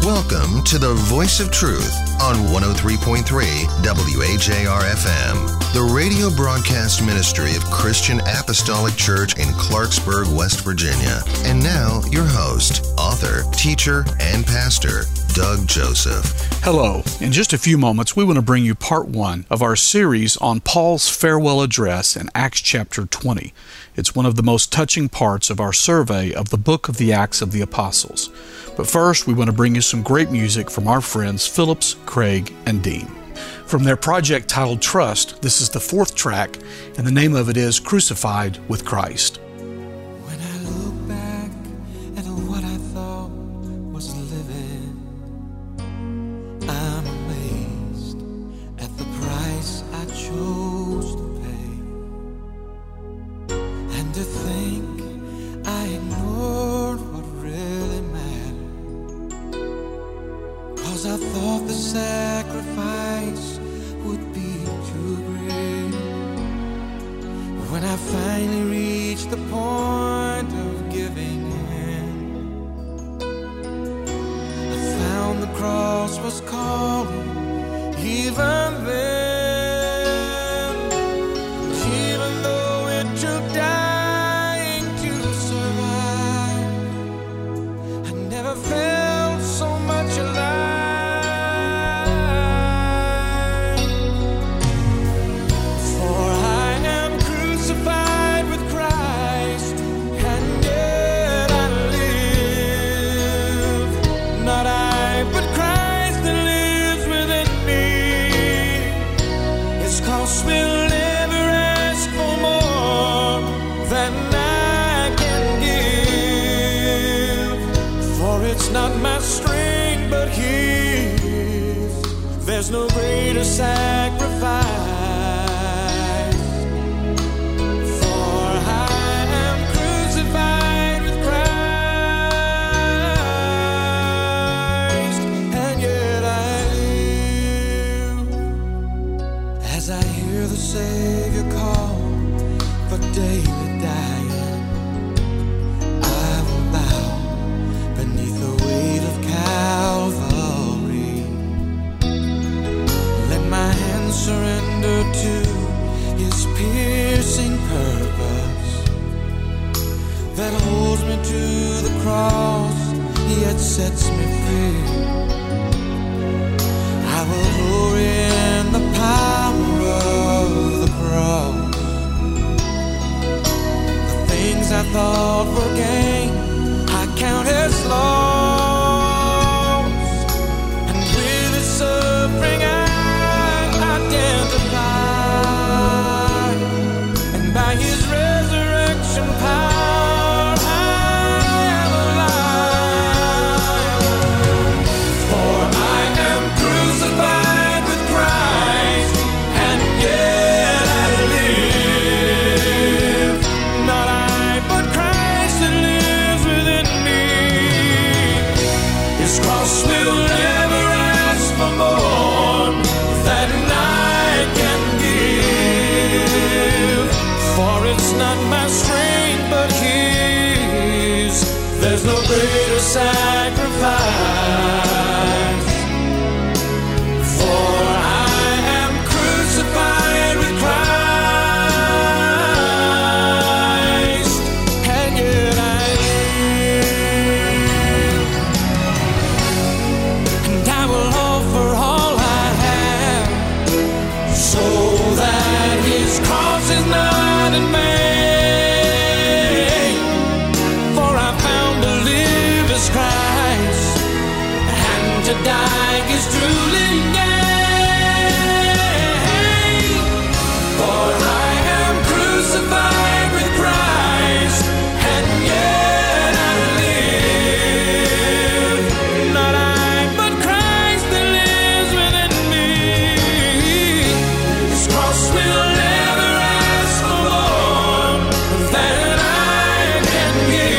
Welcome to the Voice of Truth on 103.3 WHAR-FM, the radio broadcast ministry of Christian Apostolic Church in Clarksburg, West Virginia. And now, your host, author, teacher, and pastor, Doug Joseph. Hello. In just a few moments, we want to bring you part one of our series on Paul's farewell address in Acts chapter 20. It's one of the most touching parts of our survey of the book of the Acts of the Apostles. But first, we want to bring you some great music from our friends Phillips, Craig, and Dean. From their project titled Trust, this is the fourth track, and the name of it is Crucified with Christ. When I look back at what I thought was living, I'm amazed at the price I chose to pay. And to think I ignored what really mattered, 'cause I thought the sacrifice would be too great. When I finally reached the point of giving in, I found the cross was calling even then. Even though it took dying to survive, I never felt so much alive. There's no greater sacrifice, for I am crucified with Christ, and yet I live. As I hear the Savior call for daily dying, I will bow beneath the weight of Calvary. Surrender to His piercing purpose that holds me to the cross, yet sets me free. I will glory in the power of the cross. The things I thought were gain, I count as loss, and with His suffering and by His resurrection power I am alive. For I am crucified with Christ, and yet I live. Not I, but Christ that lives within me. His cross will never ask for more than it's not my strength, but His. There's no greater sacrifice, for I am crucified with Christ, and yet I live. And I will offer all I have, so that His cross is not in vain. For I found to live is Christ, and to die is truly gain. For I am crucified with Christ, and yet I live. Not I, but Christ that lives within me. His cross will never ask for more than I can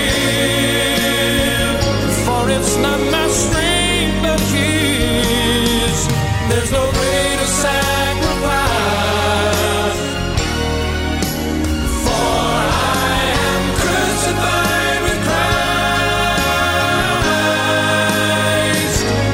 give. For it's not my strength, but His. There's no greater sacrifice, for I am crucified with Christ.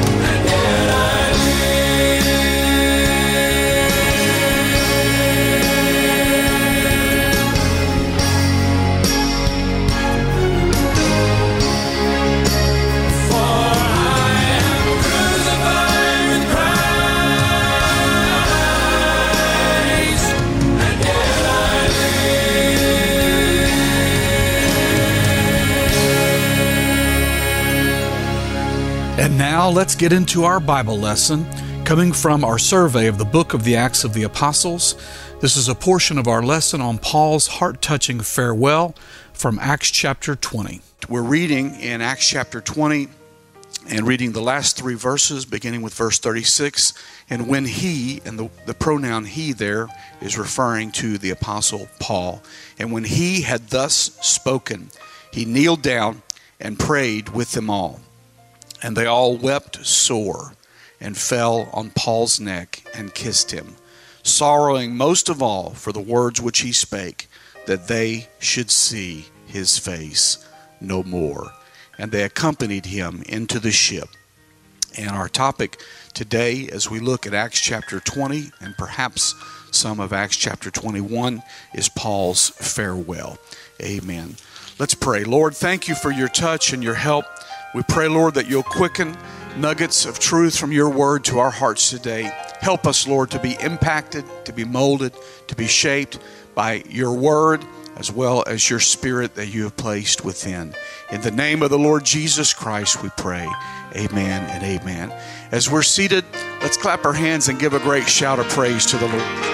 And now let's get into our Bible lesson, coming from our survey of the book of the Acts of the Apostles. This is a portion of our lesson on Paul's heart-touching farewell from Acts chapter 20. We're reading in Acts chapter 20 and reading the last three verses, beginning with verse 36. And when he, and the pronoun he there is referring to the Apostle Paul. And when he had thus spoken, he kneeled down and prayed with them all. And they all wept sore and fell on Paul's neck and kissed him, sorrowing most of all for the words which he spake, that they should see his face no more. And they accompanied him into the ship. And our topic today, as we look at Acts chapter 20 and perhaps some of Acts chapter 21, is Paul's farewell. Amen. Let's pray. Lord, thank you for your touch and your help. We pray, Lord, that you'll quicken nuggets of truth from your word to our hearts today. Help us, Lord, to be impacted, to be molded, to be shaped by your word, as well as your spirit that you have placed within. In the name of the Lord Jesus Christ, we pray. Amen and amen. As we're seated, let's clap our hands and give a great shout of praise to the Lord.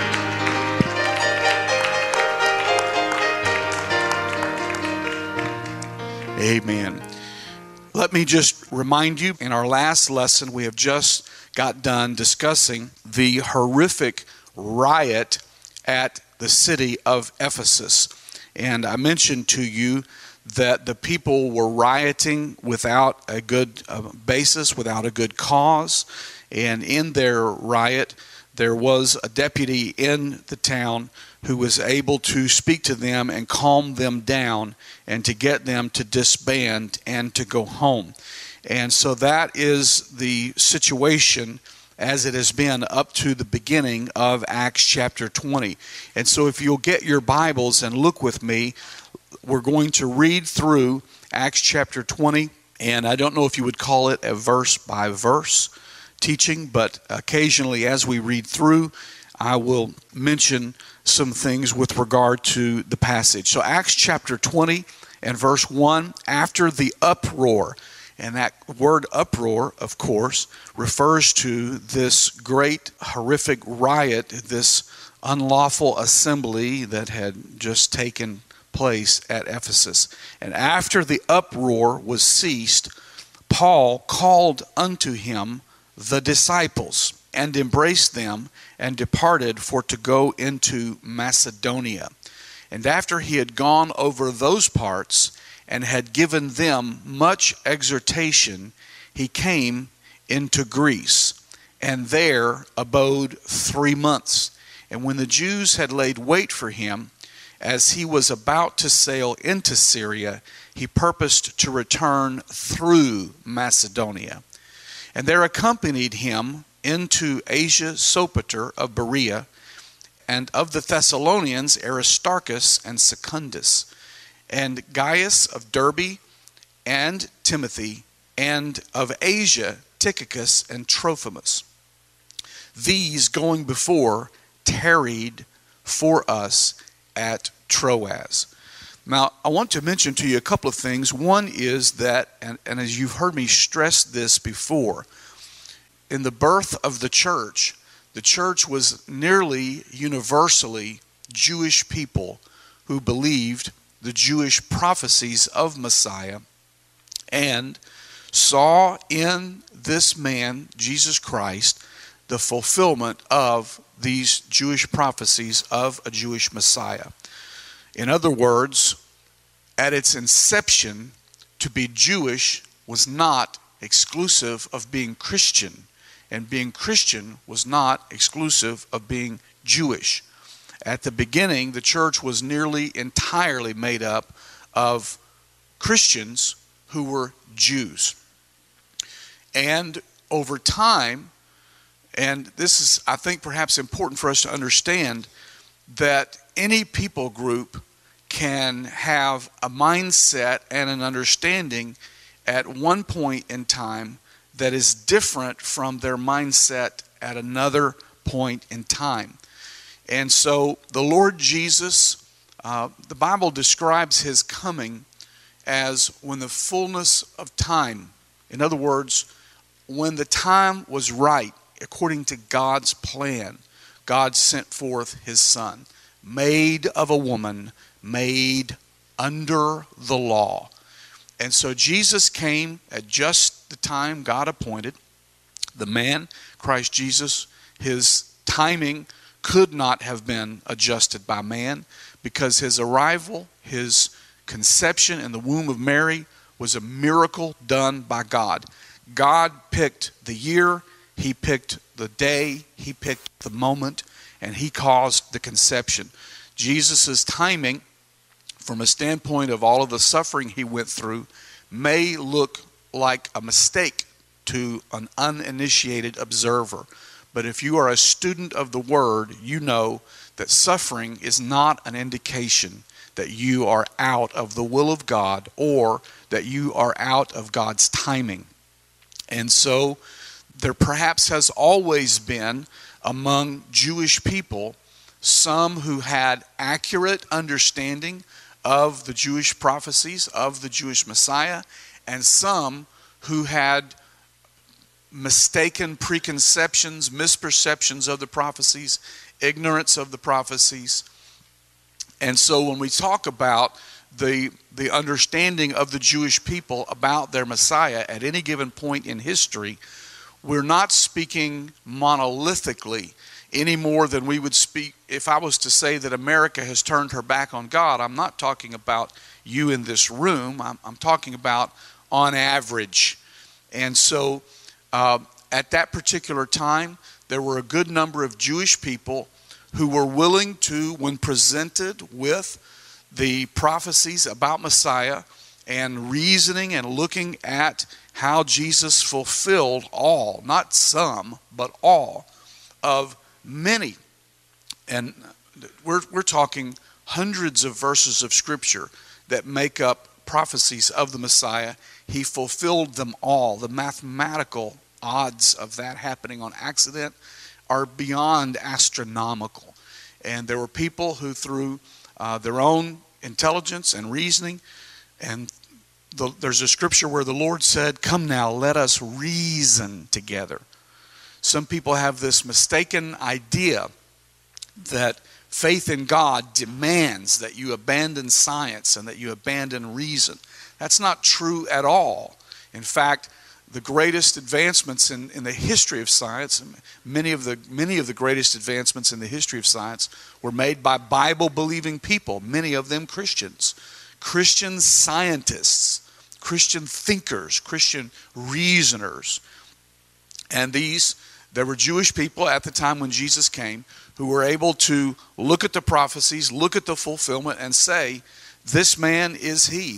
Amen. Let me just remind you, in our last lesson, we have just got done discussing the horrific riot at the city of Ephesus. And I mentioned to you that the people were rioting without a good basis, without a good cause. And in their riot, there was a deputy in the town who was able to speak to them and calm them down and to get them to disband and to go home. And so that is the situation as it has been up to the beginning of Acts chapter 20. And so if you'll get your Bibles and look with me, we're going to read through Acts chapter 20. And I don't know if you would call it a verse-by-verse teaching, but occasionally as we read through, I will mention some things with regard to the passage. So Acts chapter 20 and verse 1, after the uproar. And that word uproar, of course, refers to this great horrific riot, this unlawful assembly that had just taken place at Ephesus. And after the uproar was ceased, Paul called unto him the disciples and embraced them and departed for to go into Macedonia. And after he had gone over those parts and had given them much exhortation, he came into Greece, and there abode 3 months. And when the Jews had laid wait for him, as he was about to sail into Syria, he purposed to return through Macedonia. And there accompanied him into Asia Sopater of Berea, and of the Thessalonians Aristarchus and Secundus, and Gaius of Derbe, and Timothy, and of Asia Tychicus and Trophimus. These going before tarried for us at Troas. Now, I want to mention to you a couple of things. One is that, and as you've heard me stress this before, in the birth of the church was nearly universally Jewish people who believed the Jewish prophecies of Messiah and saw in this man, Jesus Christ, the fulfillment of these Jewish prophecies of a Jewish Messiah. In other words, at its inception, to be Jewish was not exclusive of being Christian, and being Christian was not exclusive of being Jewish. At the beginning, the church was nearly entirely made up of Christians who were Jews. And over time, and this is, I think, perhaps important for us to understand, that any people group can have a mindset and an understanding at one point in time that is different from their mindset at another point in time. And so the Lord Jesus, the Bible describes his coming as when the fullness of time In other words, when the time was right, according to God's plan, God sent forth his Son, made of a woman, made under the law. And so Jesus came at just the time God appointed. The man, Christ Jesus, his timing could not have been adjusted by man, because his arrival, his conception in the womb of Mary, was a miracle done by God. God picked the year, he picked the day, he picked the moment, and he caused the conception. Jesus' timing, from a standpoint of all of the suffering he went through, may look like a mistake to an uninitiated observer. But if you are a student of the Word, you know that suffering is not an indication that you are out of the will of God or that you are out of God's timing. And so there perhaps has always been among Jewish people some who had accurate understanding of the Jewish prophecies, of the Jewish Messiah, and some who had mistaken preconceptions, misperceptions of the prophecies, ignorance of the prophecies. And so when we talk about the understanding of the Jewish people about their Messiah at any given point in history, we're not speaking monolithically any more than we would speak if I was to say that America has turned her back on God. I'm not talking about you in this room. I'm talking about on average. And so at that particular time, there were a good number of Jewish people who were willing to, when presented with the prophecies about Messiah and reasoning and looking at how Jesus fulfilled all, not some, but all of many. And we're talking hundreds of verses of Scripture that make up prophecies of the Messiah. He fulfilled them all. The mathematical odds of that happening on accident are beyond astronomical. And there were people who, through their own intelligence and reasoning, and there's a scripture where the Lord said, "Come now, let us reason together." Some people have this mistaken idea that faith in God demands that you abandon science and that you abandon reason. That's not true at all. In fact, the greatest advancements in the history of science, many of the greatest advancements in the history of science were made by Bible-believing people, many of them Christians. Christian scientists, Christian thinkers, Christian reasoners. And there were Jewish people at the time when Jesus came who were able to look at the prophecies, look at the fulfillment, and say, this man is he.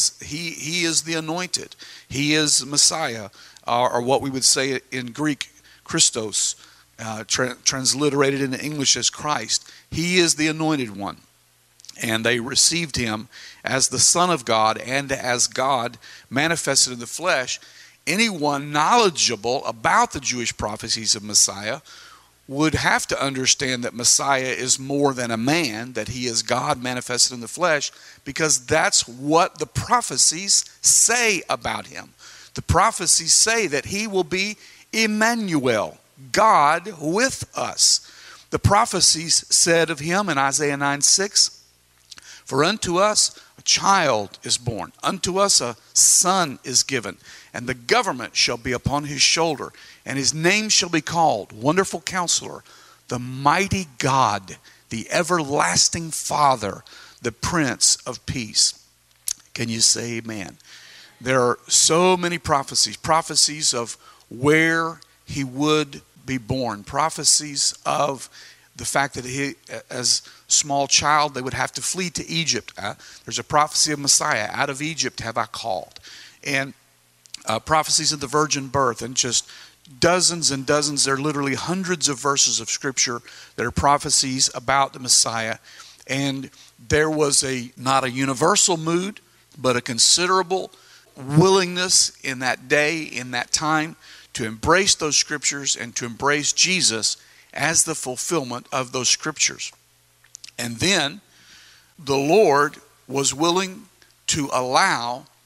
He is the anointed. He is Messiah, or what we would say in Greek, Christos, transliterated into English as Christ. He is the anointed one. And they received him as the Son of God and as God manifested in the flesh. Anyone knowledgeable about the Jewish prophecies of Messiah would have to understand that Messiah is more than a man, that he is God manifested in the flesh, because that's what the prophecies say about him. The prophecies say that he will be Emmanuel, God with us. The prophecies said of him in Isaiah 9:6, "For unto us a child is born, unto us a son is given, and the government shall be upon his shoulder, and his name shall be called Wonderful Counselor, the Mighty God, the Everlasting Father, the Prince of Peace." Can you say amen? There are so many prophecies of where he would be born, prophecies of the fact that he, as a small child, they would have to flee to Egypt. There's a prophecy of Messiah, "Out of Egypt have I called." And prophecies of the virgin birth, and just dozens and dozens. There are literally hundreds of verses of Scripture that are prophecies about the Messiah. And there was not a universal mood, but a considerable willingness in that day, in that time, to embrace those Scriptures and to embrace Jesus as the fulfillment of those Scriptures. And then the Lord was willing to allow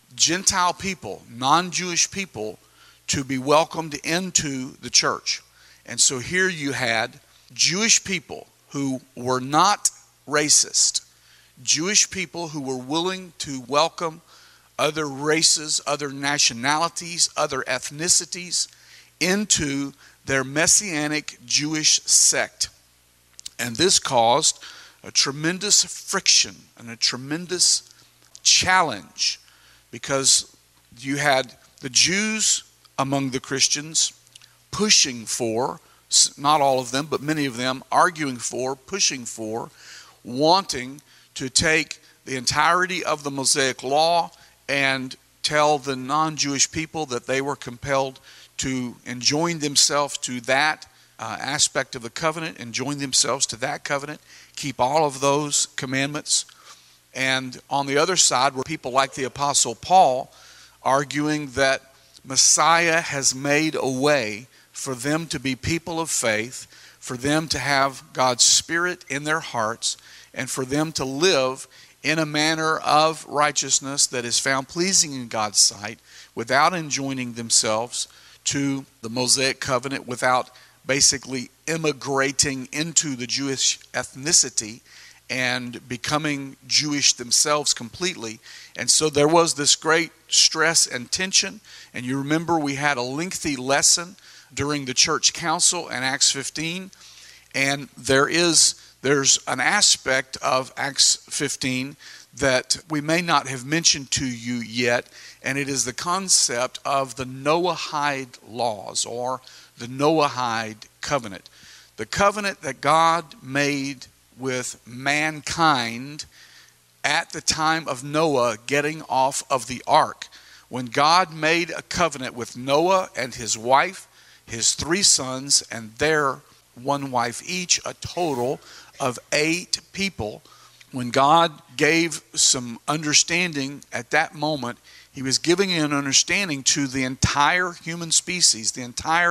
Gentile people, non-Jewish people, to be welcomed into the church. And so here you had Jewish people who were not racist, Jewish people who were willing to welcome other races, other nationalities, other ethnicities into their Messianic Jewish sect. And this caused a tremendous friction and a tremendous challenge, because you had the Jews among the Christians pushing for, not all of them, but many of them arguing for, pushing for, wanting to take the entirety of the Mosaic Law and tell the non-Jewish people that they were compelled to enjoin themselves to that aspect of the covenant, enjoin themselves to that covenant, keep all of those commandments. And on the other side were people like the Apostle Paul arguing that Messiah has made a way for them to be people of faith, for them to have God's Spirit in their hearts, and for them to live in a manner of righteousness that is found pleasing in God's sight, without enjoining themselves to the Mosaic covenant, without basically immigrating into the Jewish ethnicity and becoming Jewish themselves completely. And so there was this great stress and tension. And you remember we had a lengthy lesson during the church council in Acts 15. And there's an aspect of Acts 15 that we may not have mentioned to you yet, and it is the concept of the Noahide laws, or the Noahide covenant. The covenant that God made with mankind at the time of Noah getting off of the ark. When God made a covenant with Noah and his wife, his 3 sons, and their 1 wife each, a total of 8 people. When God gave some understanding at that moment, he was giving an understanding to the entire human species. The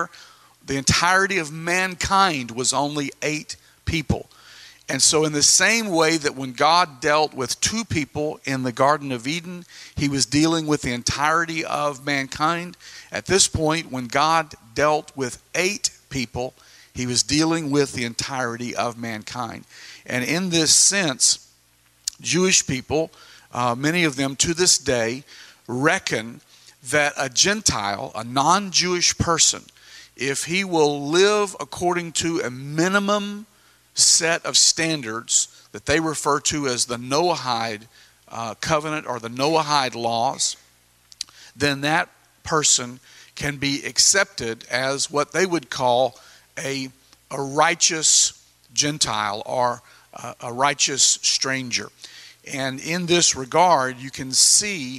entirety of mankind was only 8 people. And so in the same way that when God dealt with 2 people in the Garden of Eden, he was dealing with the entirety of mankind. At this point, when God dealt with 8 people, he was dealing with the entirety of mankind. And in this sense, Jewish people, many of them to this day, reckon that a Gentile, a non-Jewish person, if he will live according to a minimum set of standards that they refer to as the Noahide covenant or the Noahide laws, then that person can be accepted as what they would call a righteous Gentile or a righteous stranger. And in this regard, you can see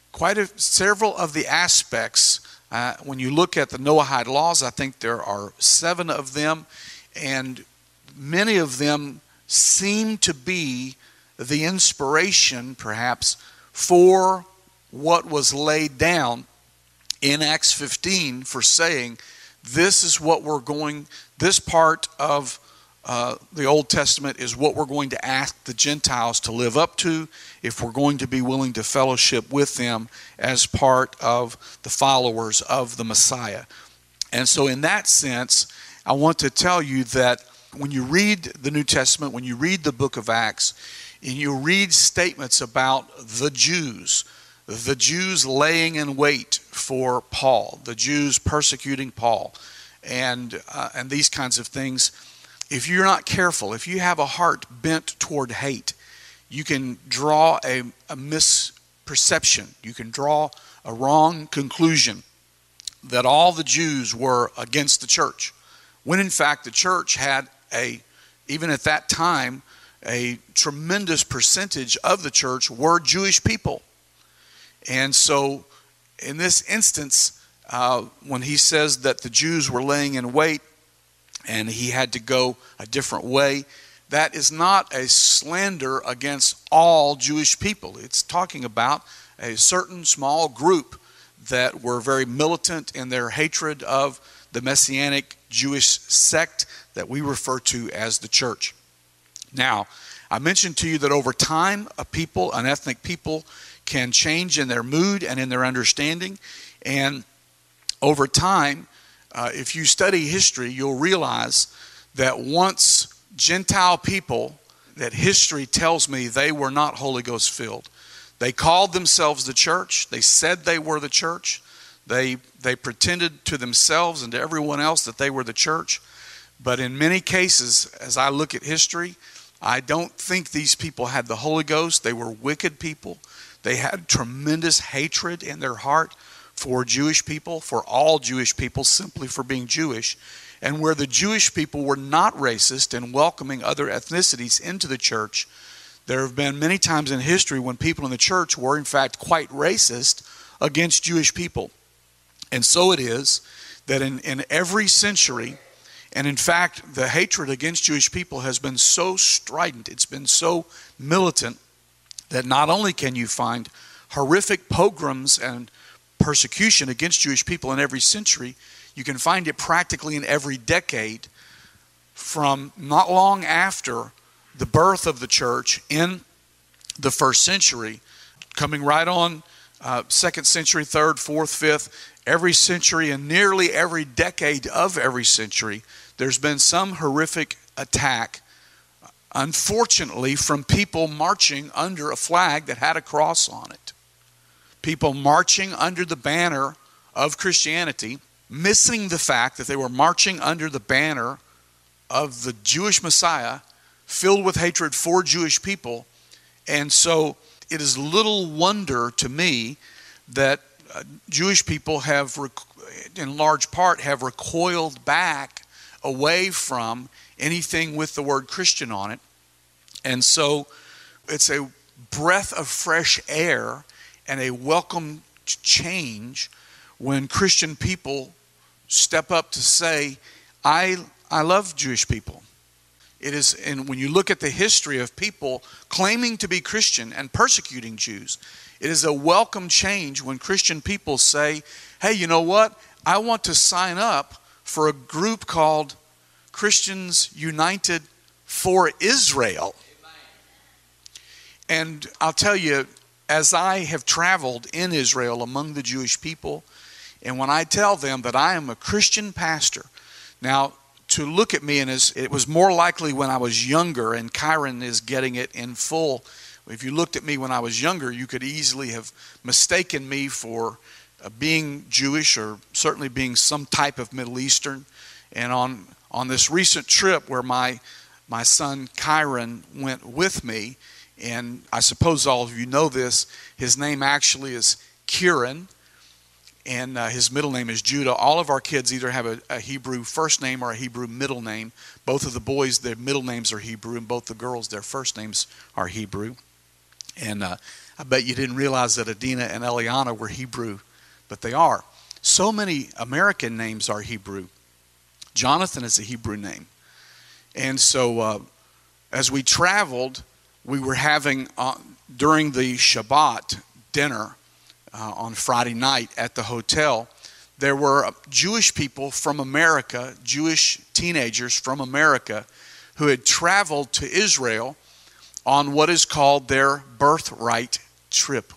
several of the aspects. When you look at the Noahide laws, I think there are 7 of them, and many of them seem to be the inspiration, perhaps, for what was laid down in Acts 15 for saying, this is what this part of the Old Testament is what we're going to ask the Gentiles to live up to if we're going to be willing to fellowship with them as part of the followers of the Messiah. And so in that sense, I want to tell you that when you read the New Testament, when you read the book of Acts, and you read statements about the Jews laying in wait for Paul, the Jews persecuting Paul, and these kinds of things, if you're not careful, if you have a heart bent toward hate, you can draw a misperception. You can draw a wrong conclusion that all the Jews were against the church, when in fact the church had even at that time, a tremendous percentage of the church were Jewish people. And so in this instance, when he says that the Jews were laying in wait and he had to go a different way, that is not a slander against all Jewish people. It's talking about a certain small group that were very militant in their hatred of the Messianic Jewish sect that we refer to as the church. Now, I mentioned to you that over time, an ethnic people can change in their mood and in their understanding. And over time, if you study history, you'll realize that once Gentile people, that history tells me they were not Holy Ghost filled. They called themselves the church. They said they were the church. They pretended to themselves and to everyone else that they were the church. But in many cases, as I look at history, I don't think these people had the Holy Ghost. They were wicked people. They had tremendous hatred in their heart for Jewish people, for all Jewish people, simply for being Jewish. And where the Jewish people were not racist in welcoming other ethnicities into the church, there have been many times in history when people in the church were in fact quite racist against Jewish people. And so it is that in every century, and in fact the hatred against Jewish people has been so strident, it's been so militant, that not only can you find horrific pogroms and persecution against Jewish people in every century, you can find it practically in every decade from not long after the birth of the church in the first century, coming right on second century, third, fourth, fifth, every century and nearly every decade of every century, there's been some horrific attack, unfortunately, from people marching under a flag that had a cross on it. People marching under the banner of Christianity, missing the fact that they were marching under the banner of the Jewish Messiah, filled with hatred for Jewish people. And so it is little wonder to me that Jewish people have, in large part, have recoiled back away from anything with the word Christian on it. And so it's a breath of fresh air and a welcome change when Christian people step up to say, I love Jewish people. It is, and when you look at the history of people claiming to be Christian and persecuting Jews, it is a welcome change when Christian people say, hey, you know what? I want to sign up for a group called Christians United for Israel. And I'll tell you, as I have traveled in Israel among the Jewish people, and when I tell them that I am a Christian pastor, now to look at me, and it was more likely when I was younger, and Kyron is getting it in full. If you looked at me when I was younger, you could easily have mistaken me for being Jewish or certainly being some type of Middle Eastern. And on this recent trip where my son Kyron went with me, and I suppose all of you know this, his name actually is Kieran, and his middle name is Judah. All of our kids either have a Hebrew first name or a Hebrew middle name. Both of the boys, their middle names are Hebrew, and both the girls, their first names are Hebrew. And I bet you didn't realize that Adina and Eliana were Hebrew, but they are. So many American names are Hebrew. Jonathan is a Hebrew name. And so as we traveled, we were having, during the Shabbat dinner on Friday night at the hotel, there were Jewish people from America, Jewish teenagers from America, who had traveled to Israel on what is called their birthright trip.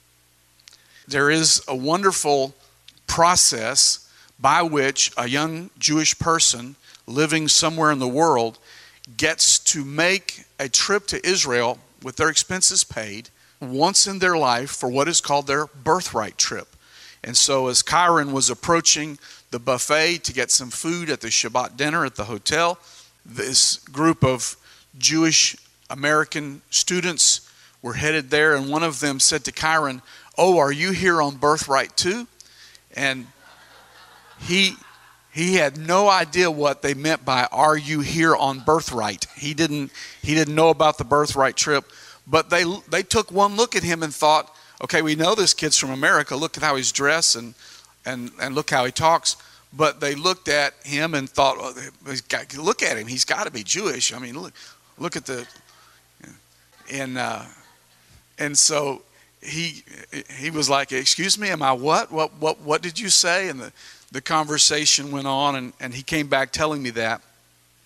There is a wonderful process by which a young Jewish person living somewhere in the world gets to make a trip to Israel with their expenses paid once in their life for what is called their birthright trip. And so as Kyron was approaching the buffet to get some food at the Shabbat dinner at the hotel, this group of Jewish American students were headed there, and one of them said to Kyron, "Oh, are you here on birthright too?" And he had no idea what they meant by "are you here on birthright." He didn't know about the birthright trip, but they took one look at him and thought, okay, we know this kid's from America. Look at how he's dressed and look how he talks. But they looked at him and thought, look at him. He's got to be Jewish. I mean, look at the, and so he was like, "Excuse me, am I what? What did you say?" And the conversation went on, and he came back telling me that.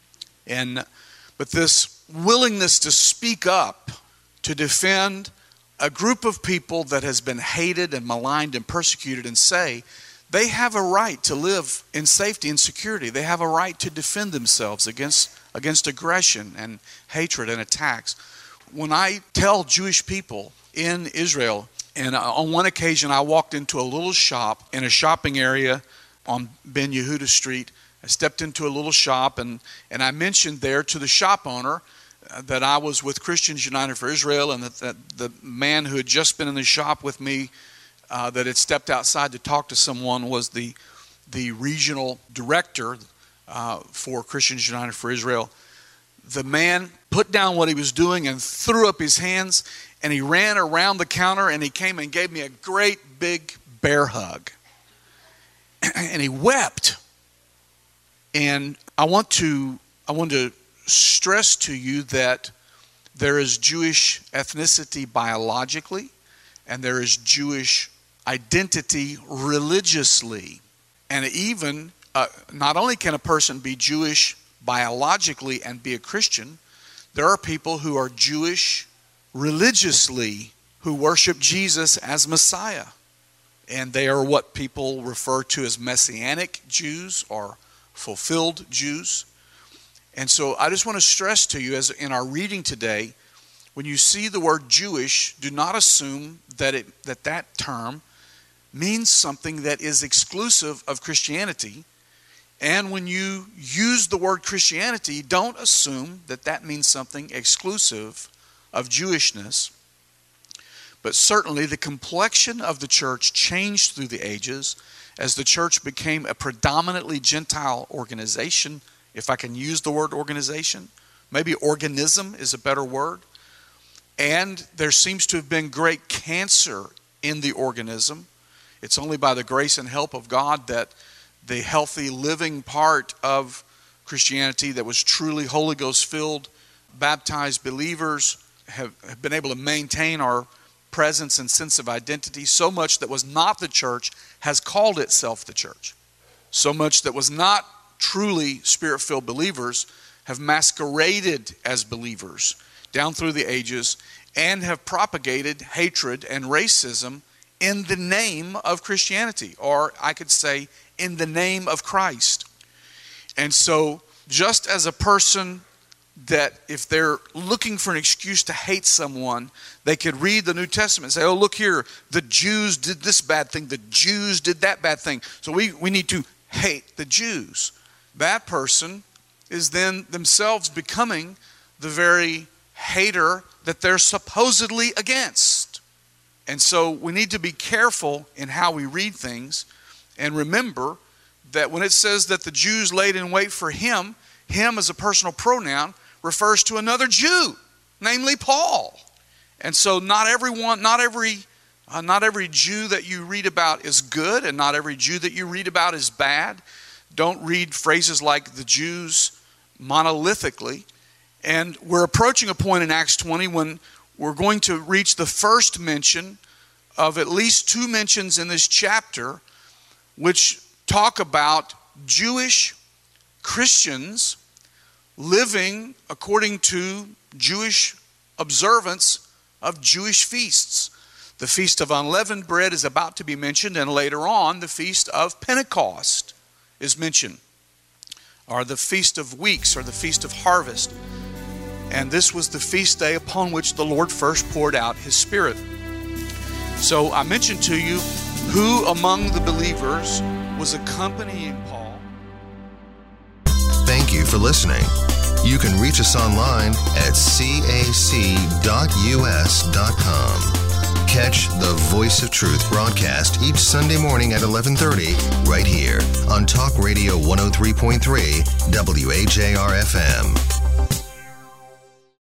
But this willingness to speak up, to defend a group of people that has been hated and maligned and persecuted and say they have a right to live in safety and security. They have a right to defend themselves against aggression and hatred and attacks. When I tell Jewish people in Israel, and on one occasion I walked into a little shop in a shopping area on Ben Yehuda Street. I stepped into a little shop and I mentioned there to the shop owner that I was with Christians United for Israel, and that the man who had just been in the shop with me that had stepped outside to talk to someone was the regional director for Christians United for Israel. The man put down what he was doing and threw up his hands, and he ran around the counter, and he came and gave me a great big bear hug. And he wept. And I want to stress to you that there is Jewish ethnicity biologically, and there is Jewish identity religiously. And even, not only can a person be Jewish biologically and be a Christian, there are people who are Jewish religiously who worship Jesus as Messiah. And they are what people refer to as Messianic Jews or fulfilled Jews. And so I just want to stress to you, as in our reading today, when you see the word Jewish, do not assume that that term means something that is exclusive of Christianity. And when you use the word Christianity, don't assume that that means something exclusive of Jewishness. But certainly the complexion of the church changed through the ages as the church became a predominantly Gentile organization, if I can use the word organization. Maybe organism is a better word. And there seems to have been great cancer in the organism. It's only by the grace and help of God that the healthy living part of Christianity that was truly Holy Ghost filled, baptized believers have been able to maintain our presence and sense of identity. So much that was not the church has called itself the church. So much that was not truly Spirit-filled believers have masqueraded as believers down through the ages and have propagated hatred and racism in the name of Christianity, or I could say in the name of Christ. And so just as a person that if they're looking for an excuse to hate someone, they could read the New Testament and say, oh, look here, the Jews did this bad thing, the Jews did that bad thing, so we need to hate the Jews. That person is then themselves becoming the very hater that they're supposedly against. And so we need to be careful in how we read things and remember that when it says that the Jews laid in wait for him as a personal pronoun refers to another Jew, namely Paul. And so not every Jew that you read about is good, and not every Jew that you read about is bad. Don't read phrases like the Jews monolithically. And we're approaching a point in Acts 20 when we're going to reach the first mention of at least two mentions in this chapter which talk about Jewish Christians living according to Jewish observance of Jewish feasts. The Feast of Unleavened Bread is about to be mentioned, and later on the Feast of Pentecost is mentioned, or the Feast of Weeks, or the Feast of Harvest. And this was the feast day upon which the Lord first poured out His Spirit. So I mentioned to you who among the believers was accompanying Paul. Thank you for listening. You can reach us online at cac.us.com. Catch the Voice of Truth broadcast each Sunday morning at 11:30 right here on Talk Radio 103.3 WAJR FM.